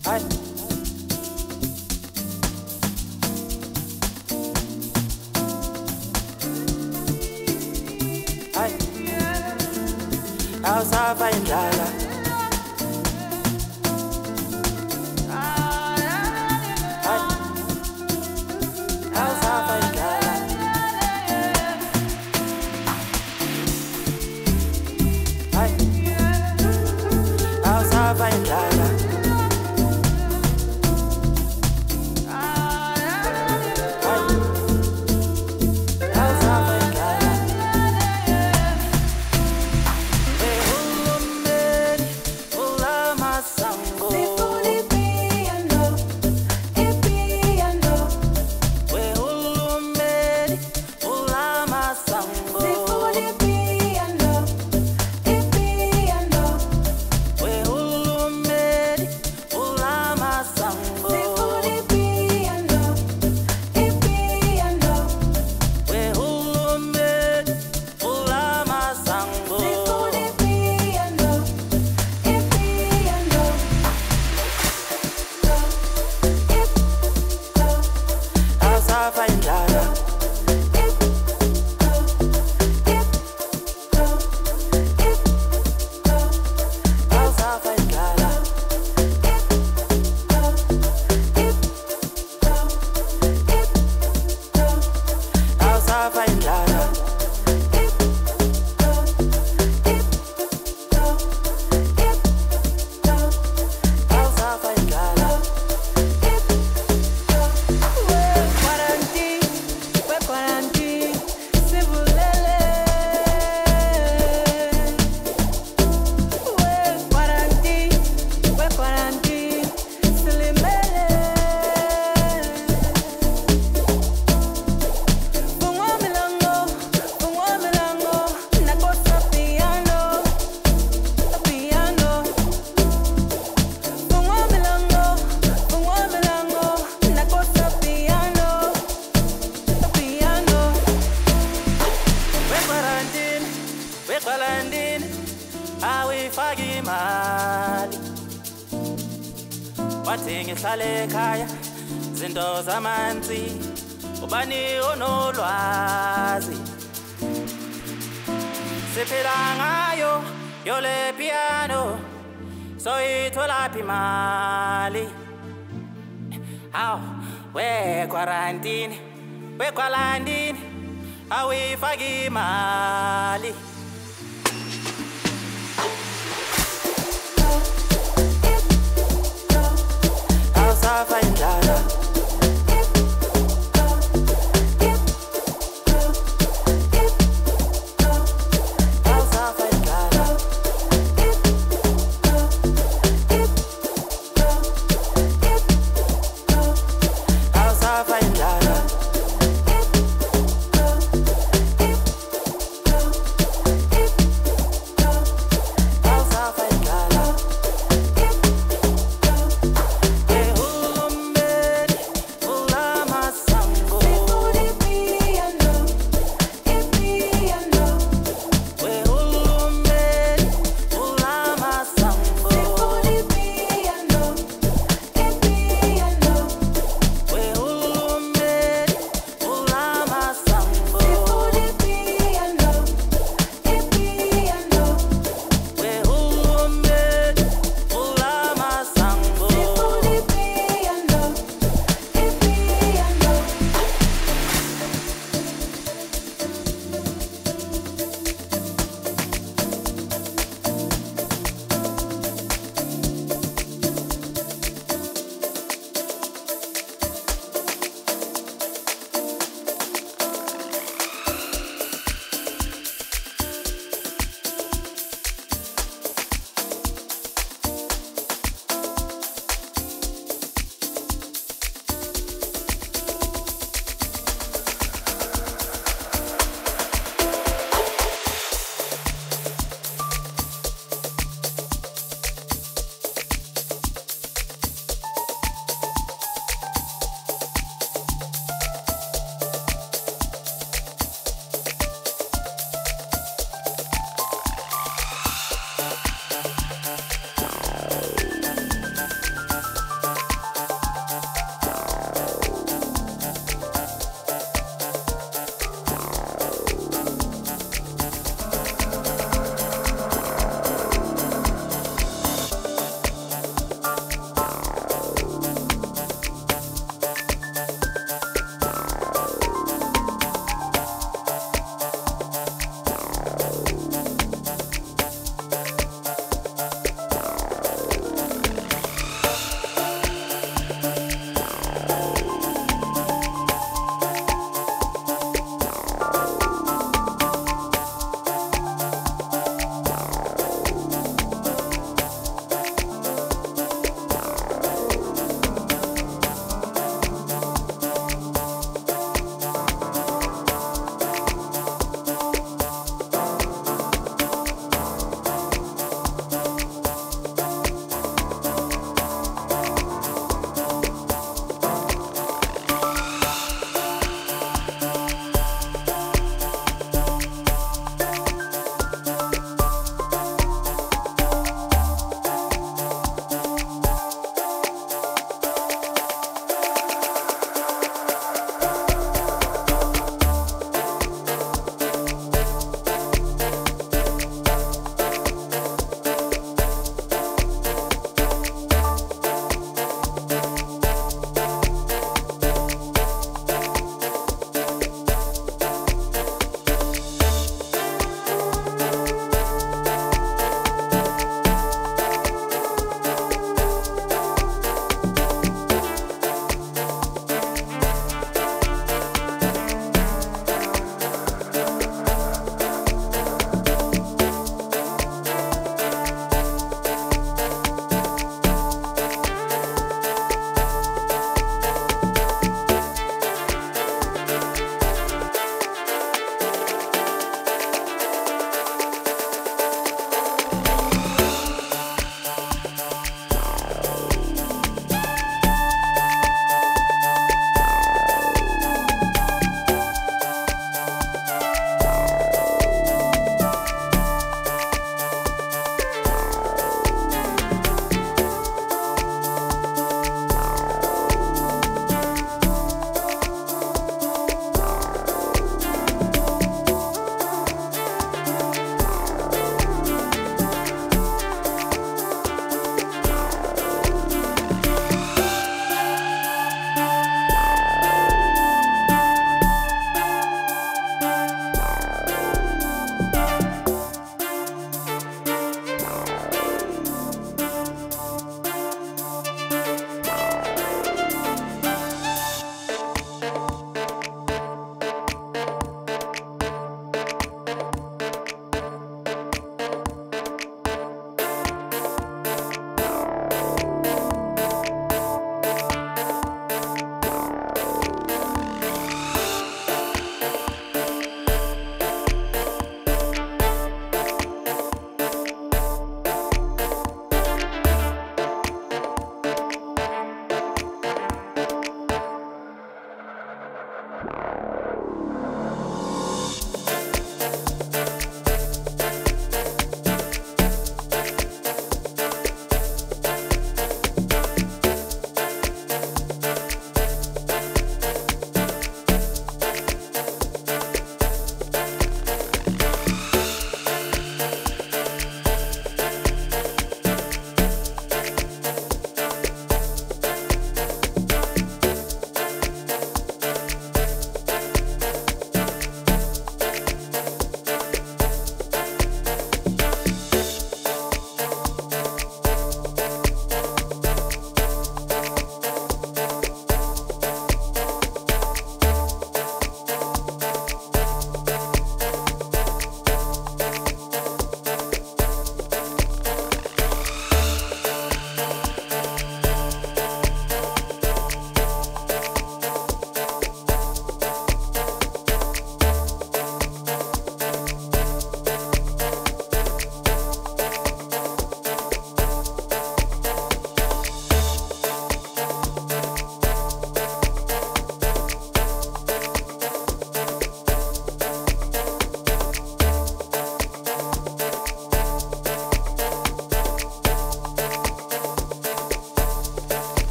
Ay, ay, awusafa indlala. Ay, awusafa indlala. Ay, awusafa indlala. Awifaki imali wathi ngihlale ekhaya zinto zamanzi ubani onolwazi siphila ngayo yole piano soyithola phi imali aw we quarantine awifaki imali awusafa indlala. Awusafa indlala. Awusafa indlala. Awusafa indlala. Uhulumeni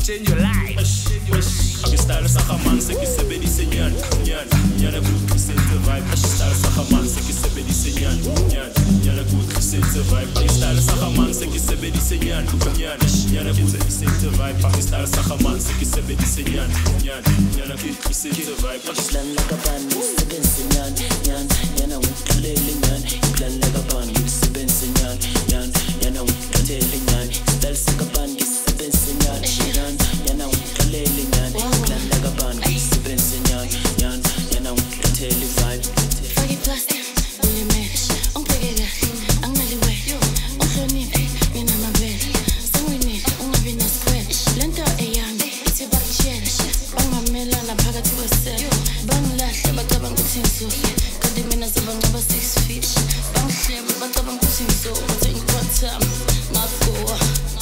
change your life. Ke style sa khamang se ke sebedise nyana nyana go tlisetsa vibe. Ke style sa khamang se ke sebedise nyana go tlisetsa vibe. Ke style sa khamang se ke sebedise nyana go tlisetsa vibe. Ke style sa khamang se ke sebedise nyana go tlisetsa vibe. Plan like a band, sebenze nyana utlele nyana. Plan like a band, sebenze nyana utlele nyana. Style sa ka band, sebenze nyana utlele nyana. Plan like a band, sebenze nyana utlele vibe. Fake plastic, only man. Ungibhekela, anginaliwe. Ungihloniphe, mina mabele. Sengwinile, ungabi nasikwele. Lento eyami, ithi bakutshele. Bangimamelana phakathi kwesele. Bangilahle, bacabanga ukuthi ngisuke. Kanti mina ngaba 6 feet. Bangihlebe, bacabanga ukuthi ngisuke. Bathe ngiphathama, ngagowa.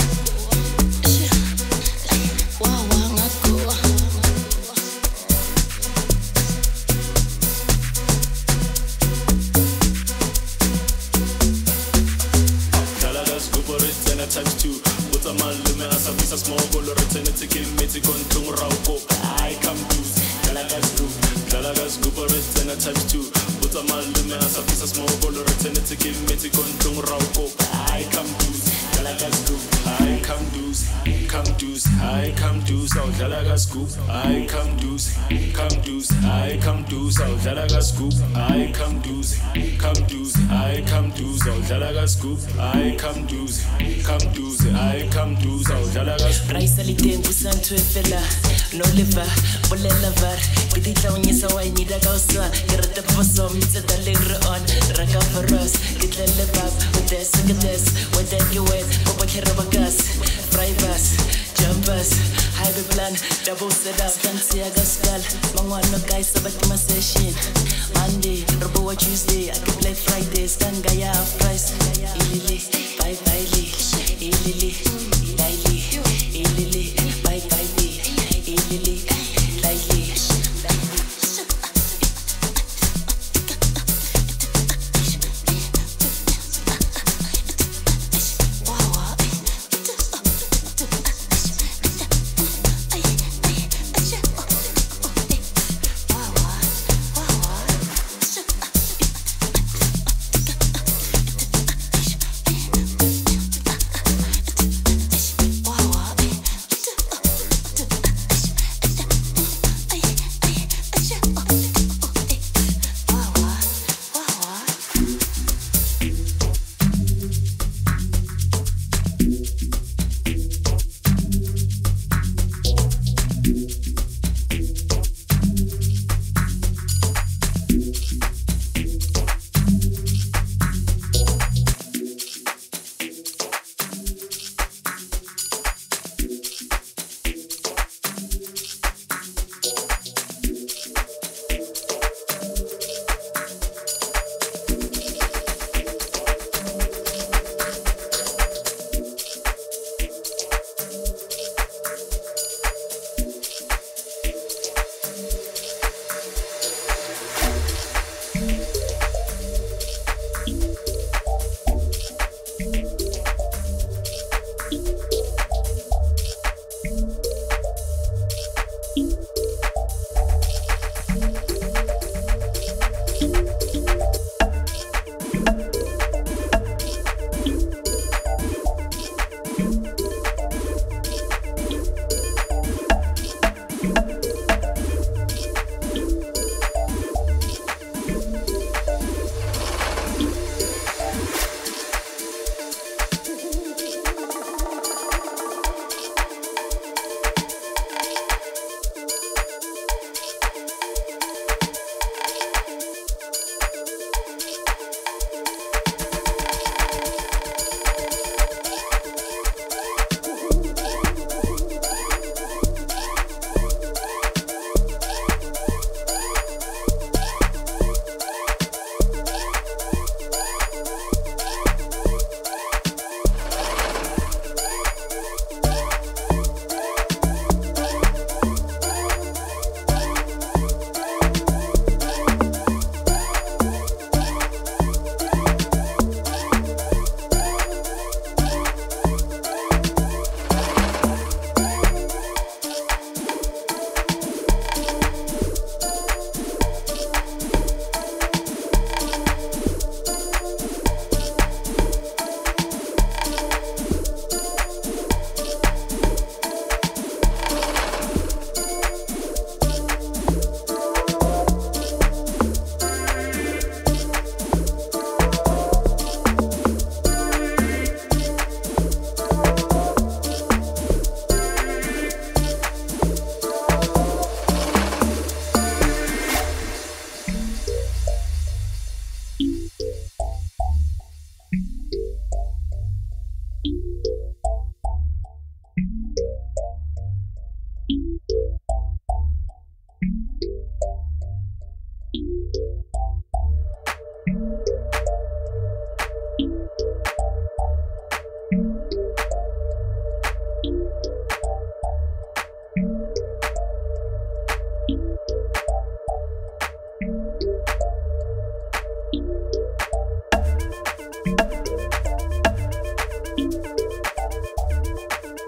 Wawa, ngagowa. Times 2 What's a man lume asabisa small bolo return to give me to kontung rauko I come to Dalagas group return times 2 What's a man lume asabisa small bolo return to give me to kontung rauko I come to Dalagas group I come to South Dalagas group I come to South Dalagas group I come to South Dalagas group I come to South Dalagas Raisa litempu santu efela no liver bolela var kititla unyesa wa inida kausa kirata poso mitsa later on raka faros kitlele bab udes when you wait popo kirabagas privas jumpers high plan double set up fancy agaskal mangwana guys about my session Monday robo Tuesday I can play Fridays tangaya price ilili bye bye ilili ilili bye bye ilili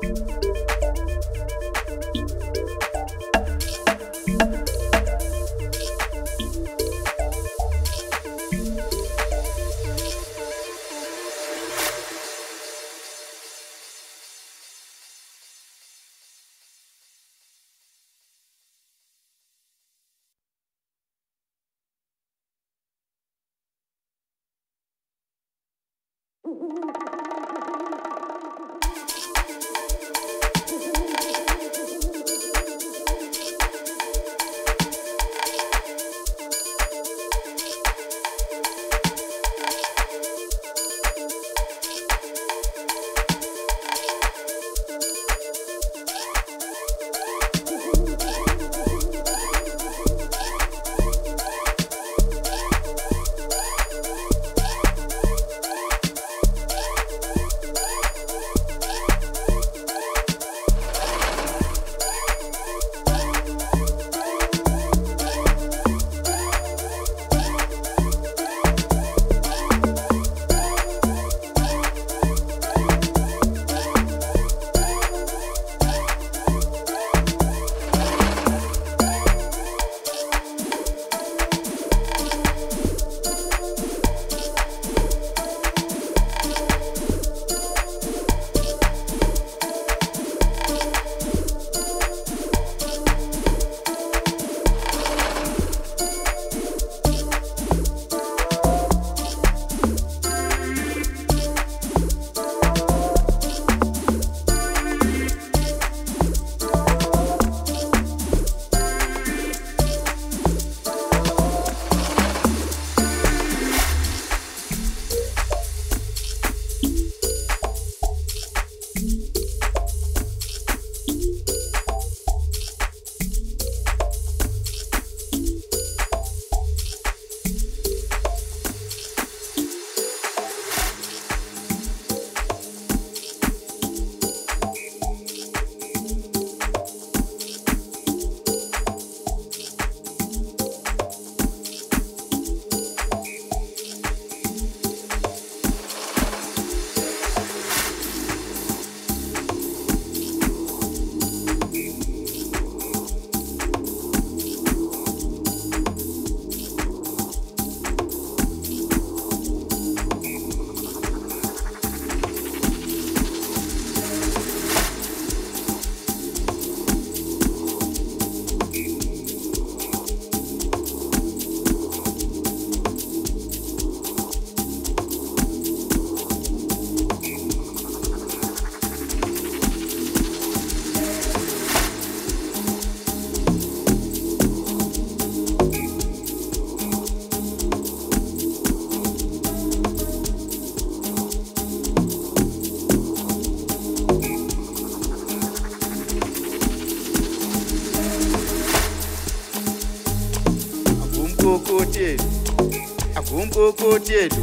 Akumkokotelu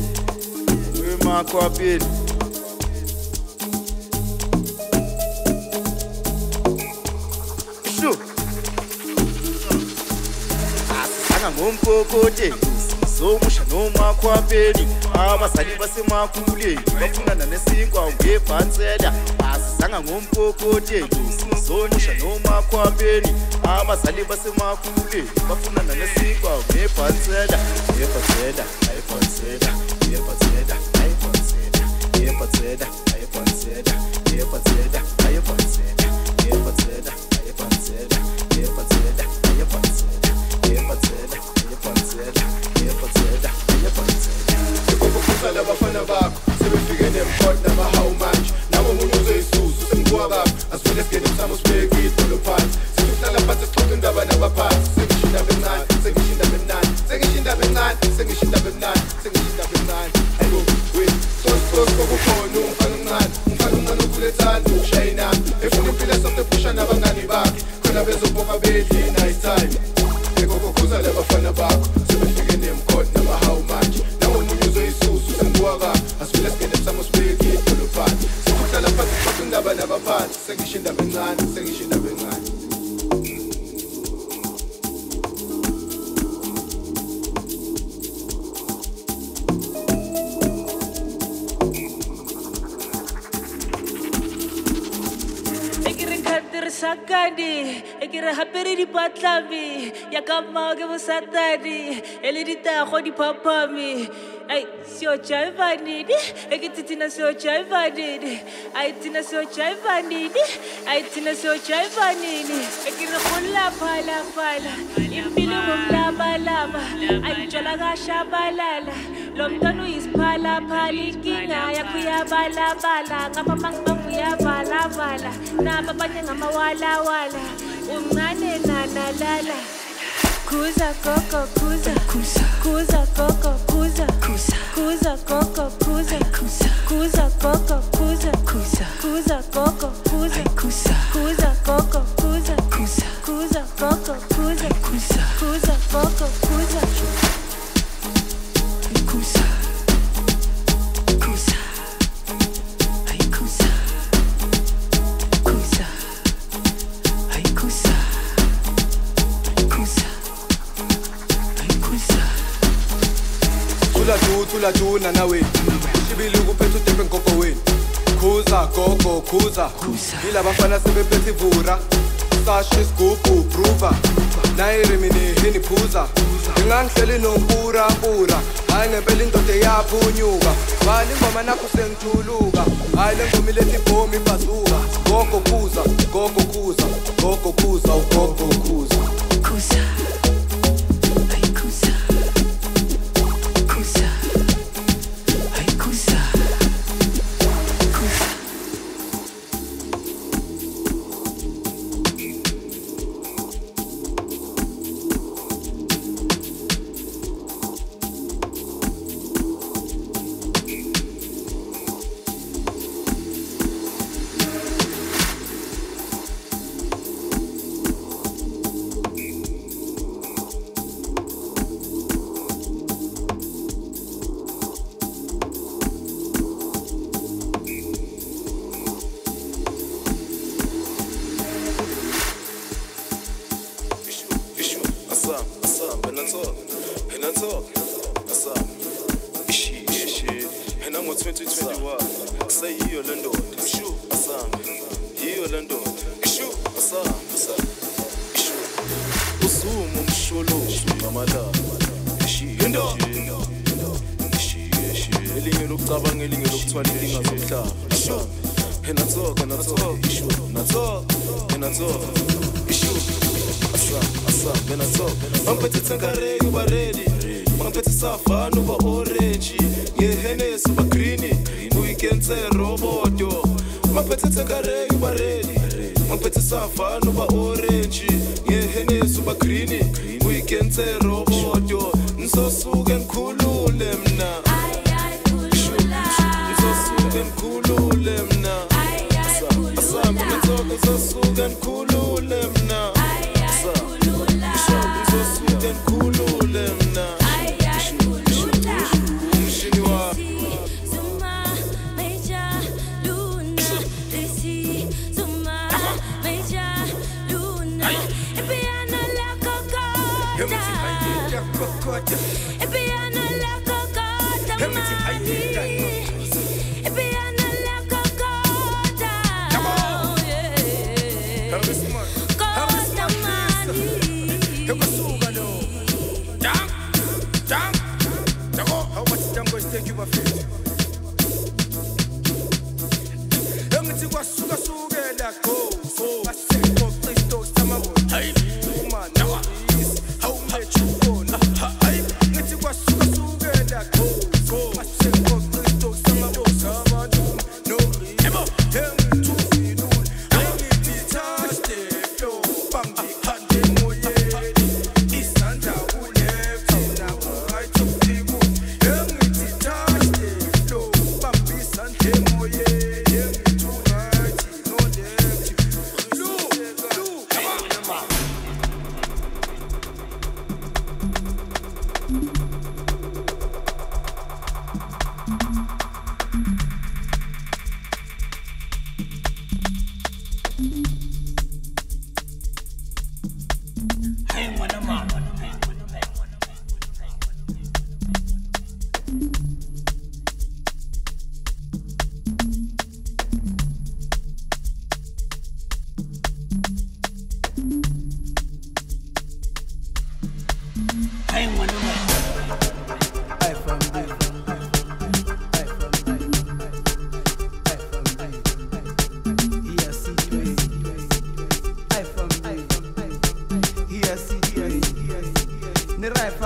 wemakwapelu asanga ngomkokotelu somusha nomakwapeli abazali basemakhuleni bafunana nesinkwa ngebhansela asanga ngomkokotelu somusha nomakwapeli abazali basemakhuleni bafunana nesinkwa ngebhansela yebhansela ayibhansela yebhansela ayibhansela yebhansela ayibhansela yebhansela ayibhansela yebhansela ayibhansela yebhansela ayibhansela yebhansela ayibhansela yebhansela ayibhansela ukukhuthazela abafana bakho sebefike nemkhonto namahawu manje nabo umuntu uzoyisusa usemkuwa bakho asivele sigene msamo sibeke idolo phansi sihlala phansi sixoxe indaba nabaphansi sengisho indaba encane sengisho indaba emnandi sengisho indaba encane sengisho indaba emnandi sengisho indaba encane ayibo wethu sokukhona umfana omncane okhulethanda ukushaya inami efuna impilo esomtephusha nabangani bakhe khona bezobhoka bedli night time ekokukhuthazela abafana bakho sebefike nemkhonto namahawu manje nabo umuntu uzoyisusa usemkuwa bakho asivele sigene msamo sibeke idolo phansi sihlala phansi sixoxe indaba nabaphansi sengisho indaba encane sengisho indaba encane sakane e ke re hapere dipatlame ya ka mmao ke bosatane e le ditago diphapame ai sio jaiva nini e ke titina sio jaiva nini ai tina sio jaiva nini ai tina sio jaiva nini e ke re golla phala impilo ngomlaba ai jala ga shabalala lo mntwana uyisiphala phala inkinga yakho iyabalabala ngapha mangibangu uyavala naba abanye ngamawalawala uncane nanalala kuza gogo kuza kuza gogo kuza kuza gogo kuza kuza gogo kuza kuza gogo kuza kuza gogo kuza kuza gogo kuza kuza gogo kuza Tula tuna na wena Shibili ukuphethe utepe nkoko wena Kuza gogo kuza Ila bafana sebephethe ivura Sashi sigubu prover Nairi mini hini phuza Ngingangihleli nompura Hayi ngempela indoda eyaphunyuka Bali ngoma nakho sengithuluka Hayi le ngoma ilethi ibhomi ibhazuka Gogo kuza Gogo kuza Gogo kuza Ugogo kuza Kuza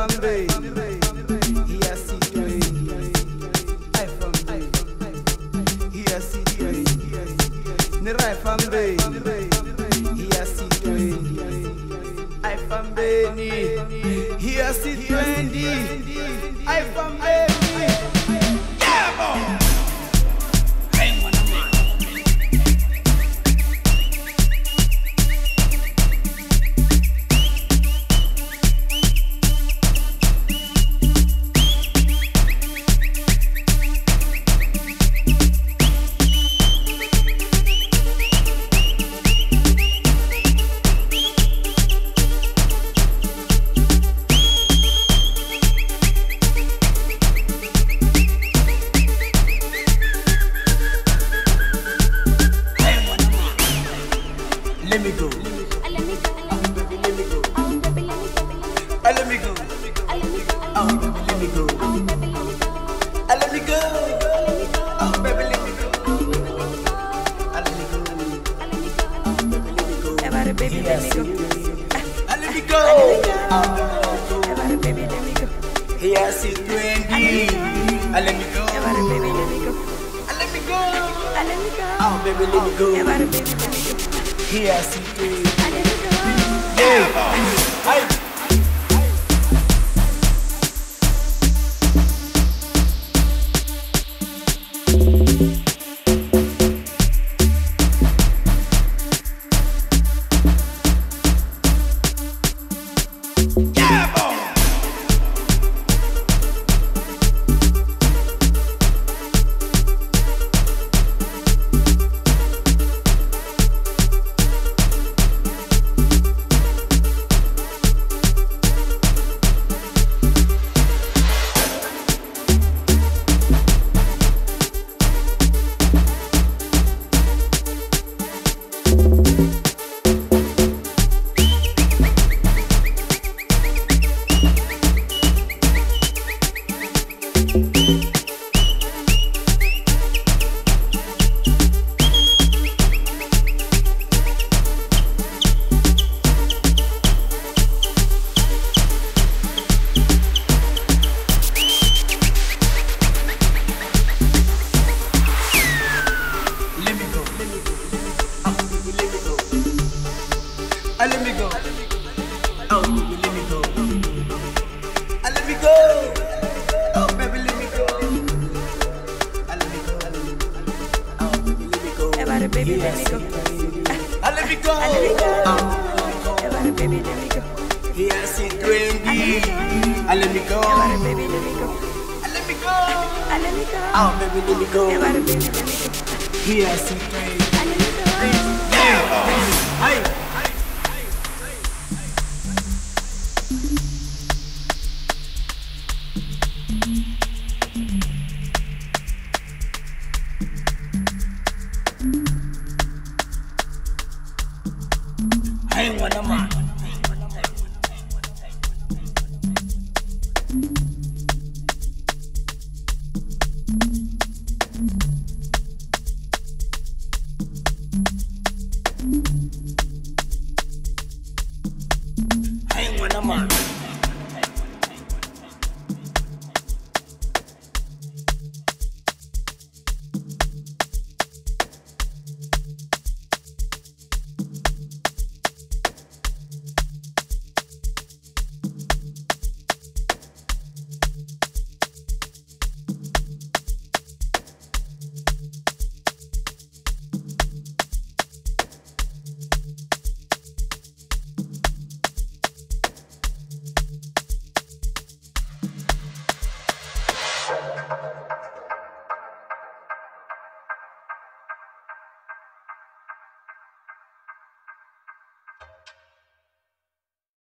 fambe Here sitwe I fambe Here sitwe Nirai fambe Here sitwe I fambe ni Here sitwe I fambe Yeah boy Let me go. Let me go. Let me go. Oh, baby, let me go. Let me go. Oh, baby, let me go. Let me go. Everybody, baby, let me go. Let me go. Everybody, baby, let me go. Here, sit 20. Let me go. Everybody, baby, let me go. Let me go. Let me go. Oh, baby, let me go. Everybody, baby, let me go. Here, sit 20. Yeah. Let me go. Oh, baby, let me go. Let me go. Oh, baby, let me go. Let me go. Oh, baby, let me go. Everybody, baby, let me go. Let me go. Everybody, baby, let me go. Here, sit 20. Let me go. Everybody, baby, let me go. Let me go. Let me go. Oh, baby, let me go. Everybody, baby, let me go. Here, sit 20. Let me go. Hey. Hang on a man.